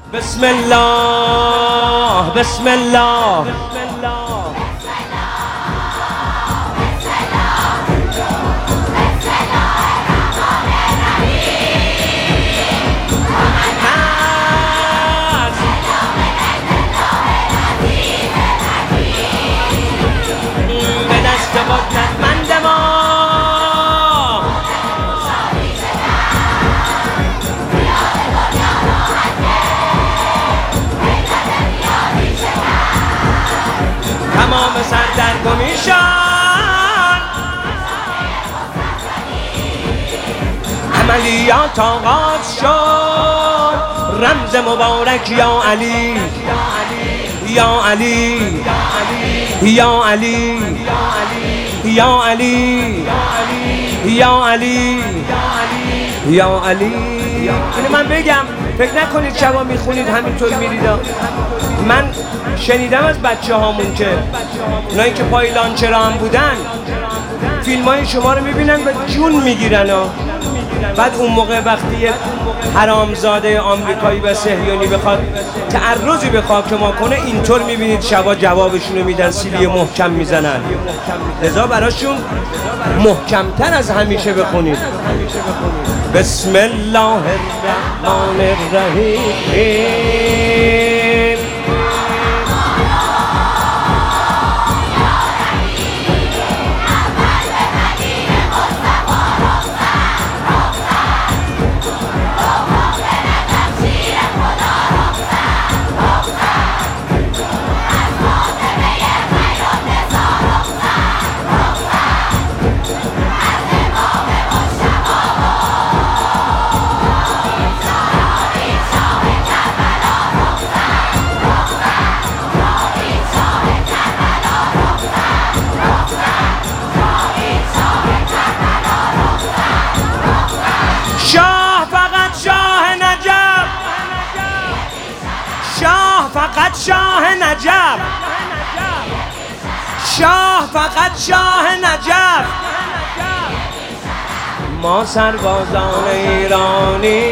بسم الله بسم الله به دست قدرتمند ما تمام سردرگمیشان عملیات آغاز شد. رمز مبارک یا علی یا علی یا علی یا علی یا علی یا علی. اینو من بگم، فکر نکنید شبا میخونید همینطور میرید. من شنیدم از بچه هامون که اونایی که پای لانچرا هم بودن فیلم های شما رو میبینن و جون میگیرن. بعد اون موقع وقتی یک حرامزاده آمریکایی و صهیونی بخواد تعرضی به خاک ما کنه، اینطور میبینید شبا جوابشون رو میدن، سیلی محکم میزنن. لذا براشون محکمتر از همیشه بخونید. بسم الله الرحمن الرحیم. فقط شاه نجف، شاه فقط شاه نجف. ما سربازان ایرانی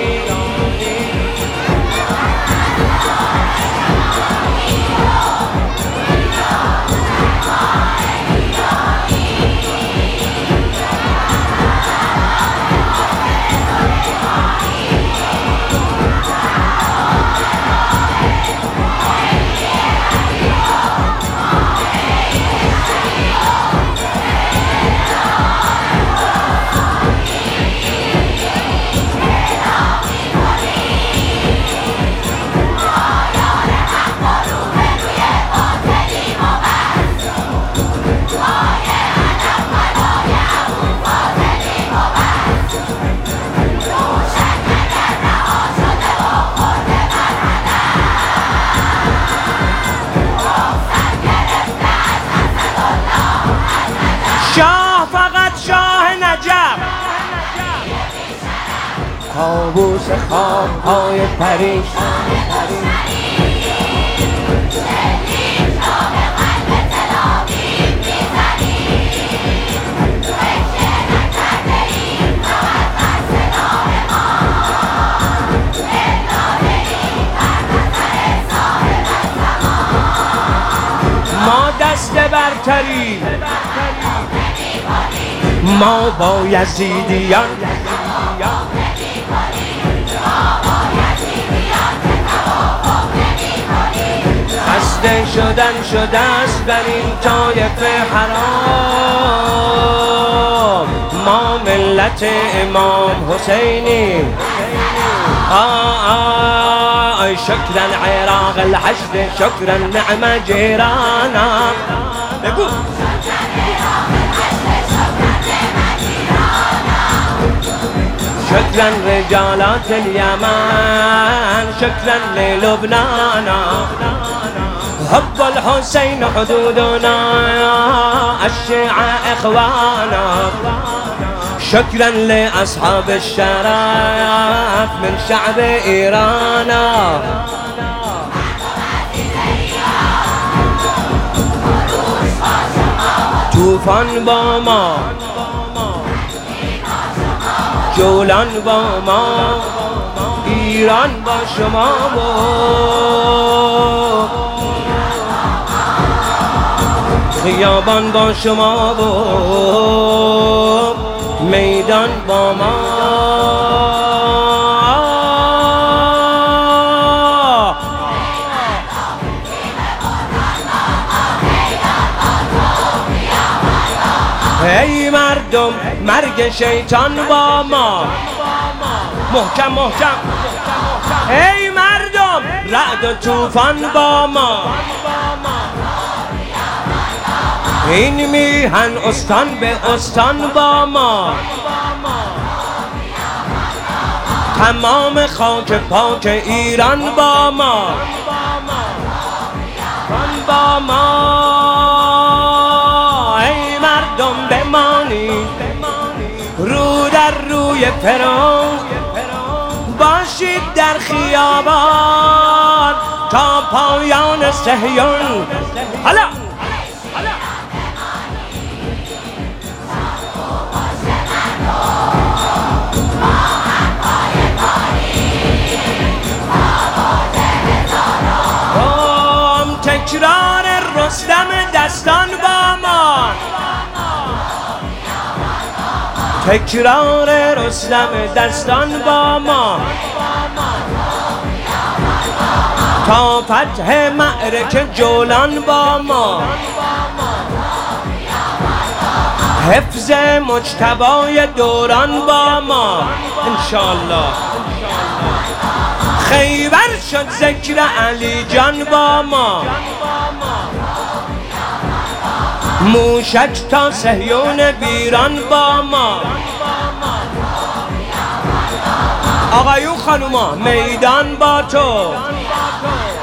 کابوس خواب‌های پریشان ما دست برتری، ما با یزیدیان خسته شده است در این طایفه حرام. ما ملت امام حسینی شکرا عراق الحشد، شکرا نعم جیرانا. بگو شكرا رجالات اليمن، شكرا للبنان. حب الحسين حدودنا، الشيعة إخوانا. شكرا لأصحاب الشرف من شعب إيران. طوفان با ما، جولان با ما، ایران با شما و خیابان با شما و میدان با ما. ای مردم مرگ شیطان با ما، محکم محکم. ای مردم رعد و طوفان با ما، این میهن استان به استان با ما. تمام خاک پاک ایران با ما، با ما. ای مردم بمانید رو در روی فرعون، باشید در خیابان تا پایان صهیون. حالا تکرار رستم دستان با ما، تکرار رستم دستان با ما. تا فتح معرکه جولان با ما، حفظ مجتبای دوران با ما انشالله. خیبر شد ذکر علی جان با ما، موشک تا صهیون بیران با ما. آقایون خانوما میدان با تو،